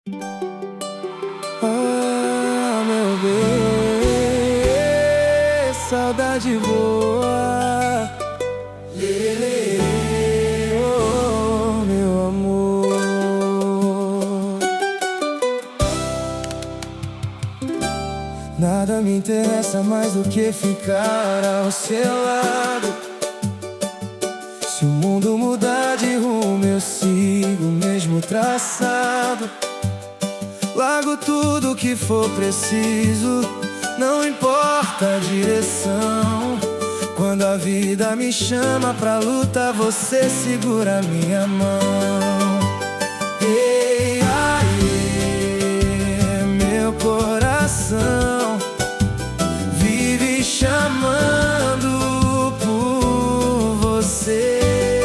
Ah, meu bem, saudade boa. Lelê, oh, meu amor. Nada me interessa mais do que ficar ao seu lado. Se o mundo mudar de rumo, eu sigo o mesmo traçado. Largo tudo que for preciso, não importa a direção. Quando a vida me chama pra luta, você segura minha mão. Ei, aê, meu coração vive chamando por você.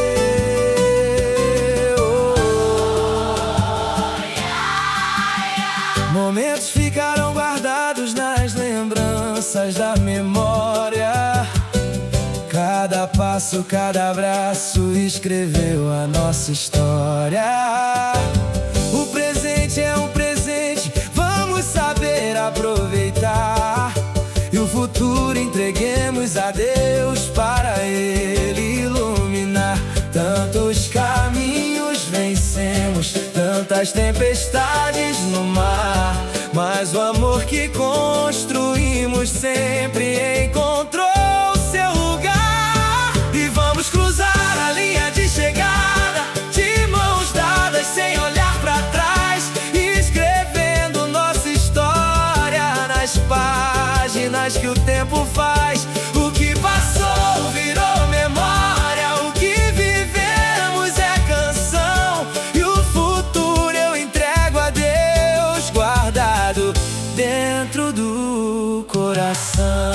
Momentos ficarão guardados nas lembranças da memória. Cada passo, cada abraço escreveu a nossa história. O presente é um presente, vamos saber aproveitar. E o futuro entreguemos a Deus para Ele iluminar. Tantos caminhos vencemos, tantas tempestades no mar, mas o amor que construímos sempre encontrou seu lugar. E vamos cruzar a linha de chegada, de mãos dadas, sem olhar pra trás, escrevendo nossa história nas páginas que o tempo faz. O que passou virou memória, o que vivemos é canção, e o futuro eu entrego a Deus, guardado dentro do coração.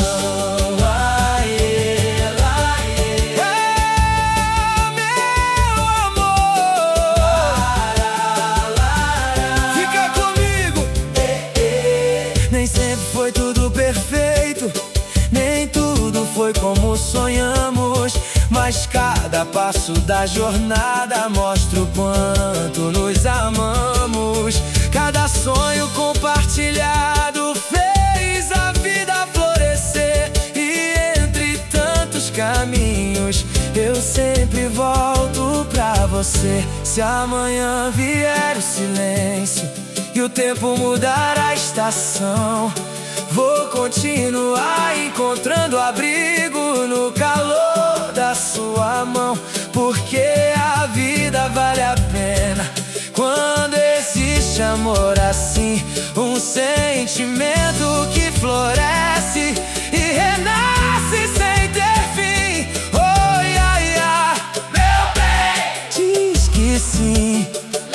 Aê, aê, meu amor, fica comigo. Nem sempre foi tudo perfeito, nem tudo foi como sonhamos, mas cada passo da jornada mostra o quanto nos amamos. Cada sonho compartilhado fez a vida florescer, e entre tantos caminhos eu sempre volto pra você. Se amanhã vier o silêncio e o tempo mudar a estação, vou continuar encontrando abrigo no calor da sua mão, porque a vida vale a pena quando existe amor assim. Um sentimento que floresce e renasce sem ter fim. Oh, ia, ia, meu bem, diz que sim.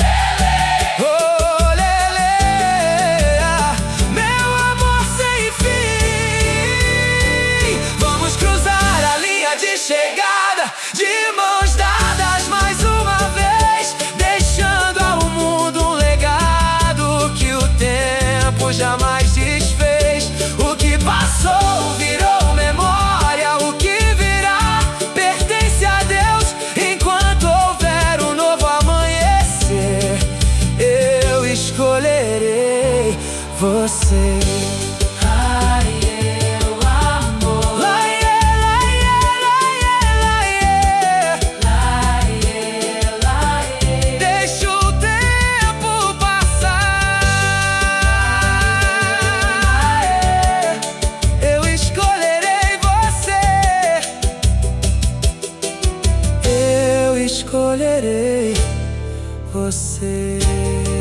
Chegada de mãos dadas mais uma vez, deixando ao mundo um legado que o tempo jamais desfez. O que passou virou memória, o que virá pertence a Deus. Enquanto houver um novo amanhecer, eu escolherei você. Escolherei você.